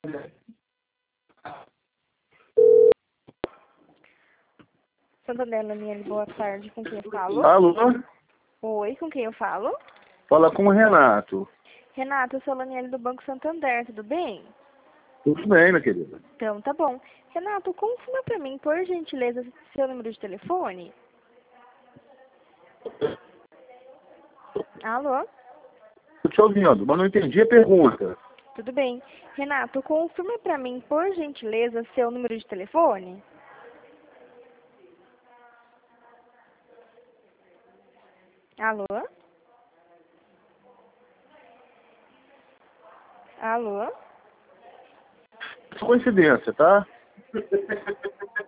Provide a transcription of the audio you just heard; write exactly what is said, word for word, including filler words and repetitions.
Santander, Laniele, boa tarde. Com quem eu falo? Alô? Oi, com quem eu falo? Fala com o Renato. Renato, eu sou a Laniele do Banco Santander, tudo bem? Tudo bem, minha querida. Então, tá bom. Renato, confirma pra mim, por gentileza, seu número de telefone. Alô? Tô te ouvindo, mas não entendi a pergunta. Tudo bem. Renato, confirma pra mim, por gentileza, seu número de telefone. Alô? Alô? Coincidência, tá?